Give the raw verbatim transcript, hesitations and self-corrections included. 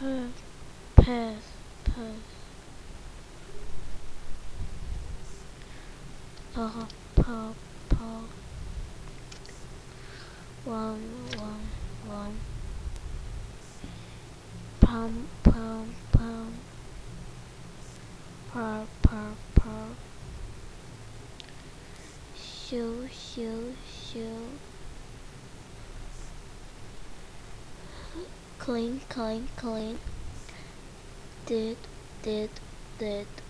Pass, pass, pass. Paw, paw, paw. One, one, one. Pum, pum, pum. Purr, purr, purr. Shoo, shoo, shoo. Clean, clean, clean. Did, did, did.